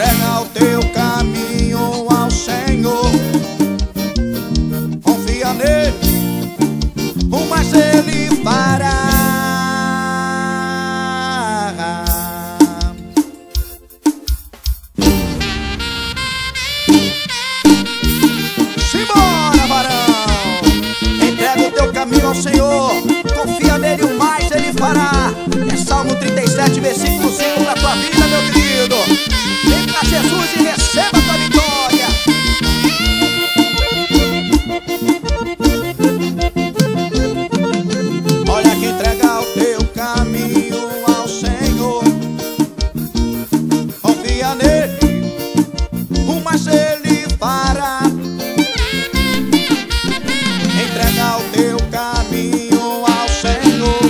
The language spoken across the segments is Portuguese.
Entrega o teu caminho ao Senhor, confia nele, o mais ele fará. Simbora, varão! Entrega o teu caminho ao Senhor, confia nele, o mais ele fará. É Salmo 37, versículo 5 pra tua vida, meu querido. Vem pra Jesus e receba a tua vitória. Olha que entrega o teu caminho ao Senhor, confia nele, o mais ele fará. Entrega o teu caminho ao Senhor,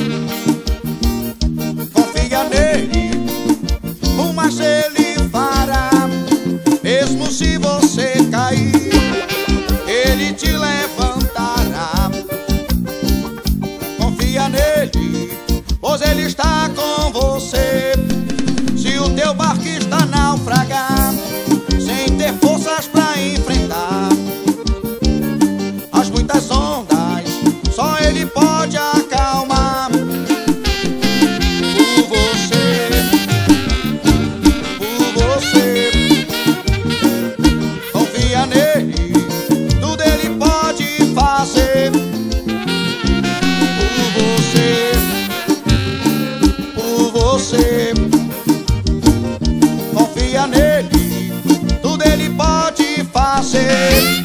confia nele, o mais ele fará. Mesmo se você cair, ele te levantará. Confia nele, pois ele está com você. Se o teu barco está naufragar, sem ter forças pra enfrentar as muitas ondas, só ele pode acalmar. Confia nele, tudo ele pode fazer. Por você, confia nele, tudo ele pode fazer.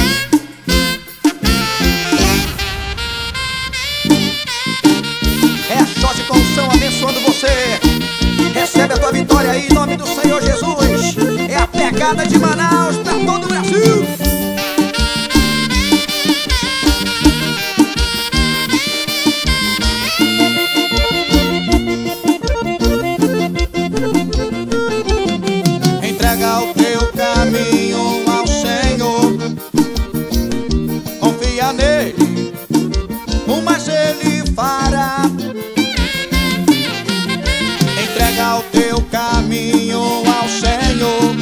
É a Shot Construção abençoando você. Recebe a tua vitória aí em nome do Senhor Jesus. É a pegada de Manaus pra todo o Brasil. Entrega o teu caminho ao Senhor, confia nele, o mais ele fará. Entrega o teu caminho ao Senhor,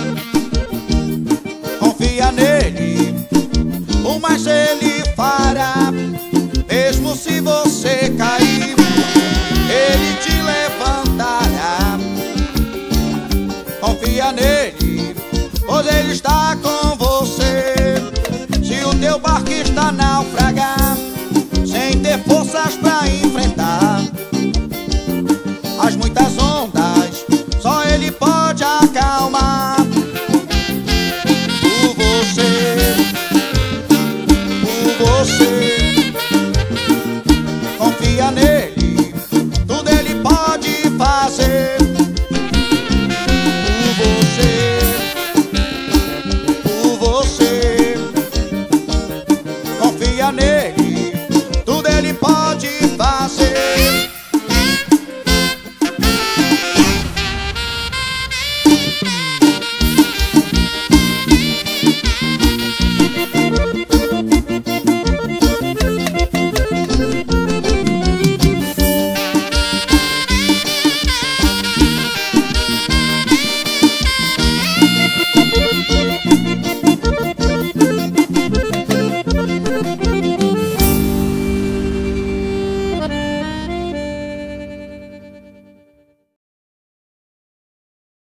confia nele, o mais ele fará. Mesmo se você cair, ele te levantará. Confia nele, pois ele está com você. Se o teu barco está naufragar, sem ter forças pra ir